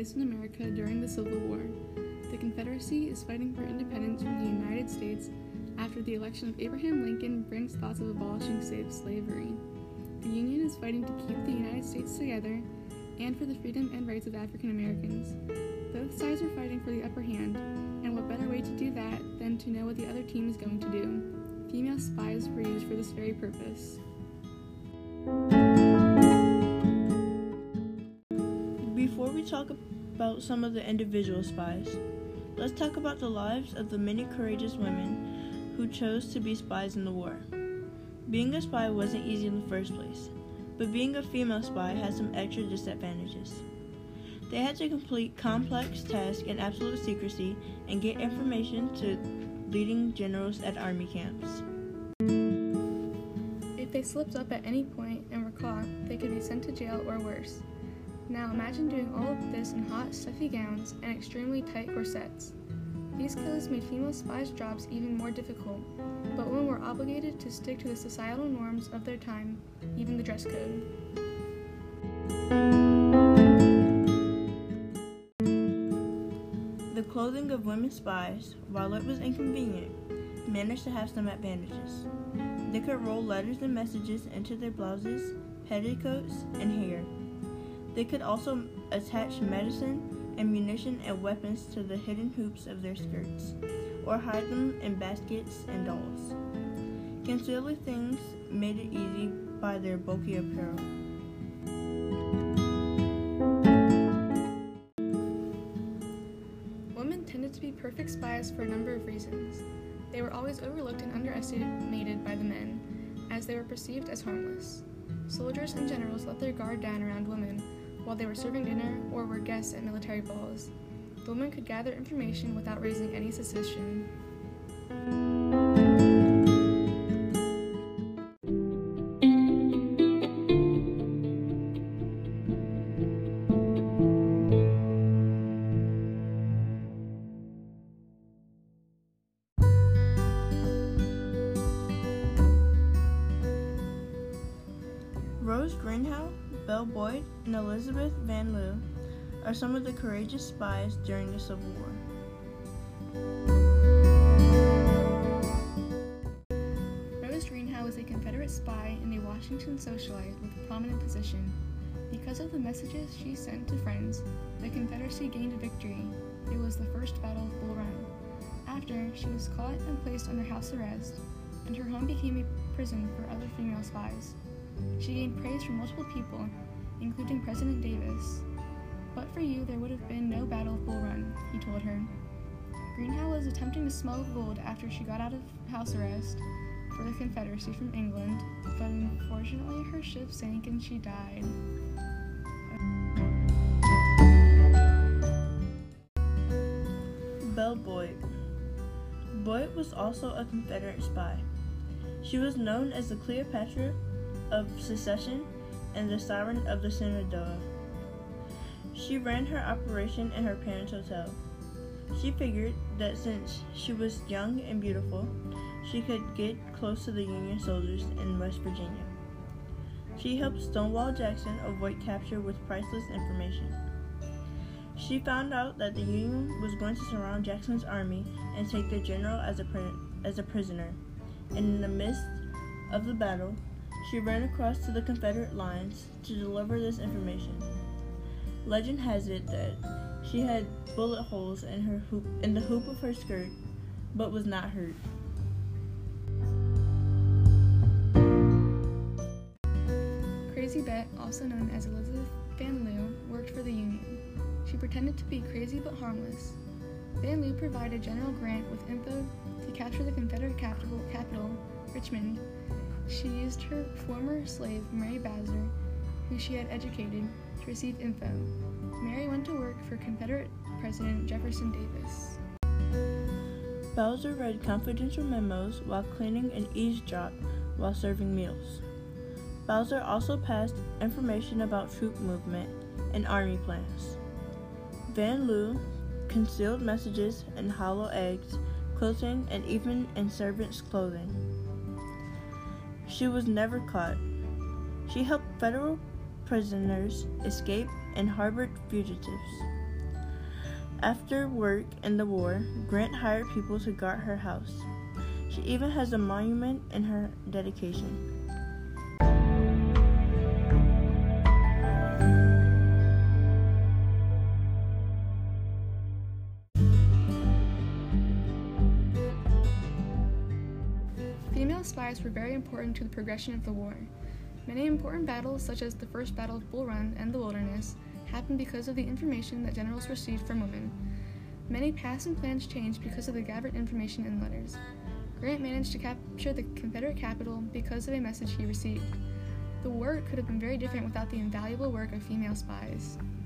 spies in America during the Civil War. The Confederacy is fighting for independence from the United States after the election of Abraham Lincoln brings thoughts of abolishing slavery. The Union is fighting to keep the United States together and for the freedom and rights of African Americans. Both sides are fighting for the upper hand, and what better way to do that than to know what the other team is going to do? Female spies were used for this very purpose. Before we talk about some of the individual spies, let's talk about the lives of the many courageous women who chose to be spies in the war. Being a spy wasn't easy in the first place, but being a female spy had some extra disadvantages. They had to complete complex tasks in absolute secrecy and get information to leading generals at army camps. If they slipped up at any point and were caught, they could be sent to jail or worse. Now imagine doing all of this in hot, stuffy gowns and extremely tight corsets. These clothes made female spies' jobs even more difficult, but women were obligated to stick to the societal norms of their time, even the dress code. The clothing of women spies, while it was inconvenient, managed to have some advantages. They could roll letters and messages into their blouses, petticoats, and hair. They could also attach medicine, ammunition, and weapons to the hidden hoops of their skirts, or hide them in baskets and dolls. Concealing things made it easy by their bulky apparel. Women tended to be perfect spies for a number of reasons. They were always overlooked and underestimated by the men, as they were perceived as harmless. Soldiers and generals let their guard down around women while they were serving dinner or were guests at military balls. The women could gather information without raising any suspicion. Rose Greenhow, Belle Boyd, and Elizabeth Van Lew are some of the courageous spies during the Civil War. Rose Greenhow was a Confederate spy and a Washington socialite with a prominent position. Because of the messages she sent to friends, the Confederacy gained a victory. It was the first Battle of Bull Run. After, she was caught and placed under house arrest, and her home became a prison for other female spies. She gained praise from multiple people, including President Davis. "But for you, there would have been no Battle of Bull Run," he told her. Greenhow was attempting to smuggle gold after she got out of house arrest for the Confederacy from England, but unfortunately her ship sank and she died. Belle Boyd. Boyd was also a Confederate spy. She was known as the Cleopatra of secession and the Siren of the Shenandoah. She ran her operation in her parents' hotel. She figured that since she was young and beautiful, she could get close to the Union soldiers in West Virginia. She helped Stonewall Jackson avoid capture with priceless information. She found out that the Union was going to surround Jackson's army and take the general as a prisoner, and in the midst of the battle, she ran across to the Confederate lines to deliver this information. Legend has it that she had bullet holes in the hoop of her skirt, but was not hurt. Crazy Bet, also known as Elizabeth Van Lew, worked for the Union. She pretended to be crazy but harmless. Van Lew provided General Grant with info to capture the Confederate capital, Richmond. She used her former slave, Mary Bowser, who she had educated, to receive info. Mary went to work for Confederate President Jefferson Davis. Bowser read confidential memos while cleaning and eavesdropped while serving meals. Bowser also passed information about troop movement and army plans. Van Lew concealed messages in hollow eggs, quilting, and even in servants' clothing. She was never caught. She helped federal prisoners escape and harbored fugitives. After work in the war, Grant hired people to guard her house. She even has a monument in her dedication. Female spies were very important to the progression of the war. Many important battles, such as the First Battle of Bull Run and the Wilderness, happened because of the information that generals received from women. Many paths and plans changed because of the gathered information in letters. Grant managed to capture the Confederate capital because of a message he received. The war could have been very different without the invaluable work of female spies.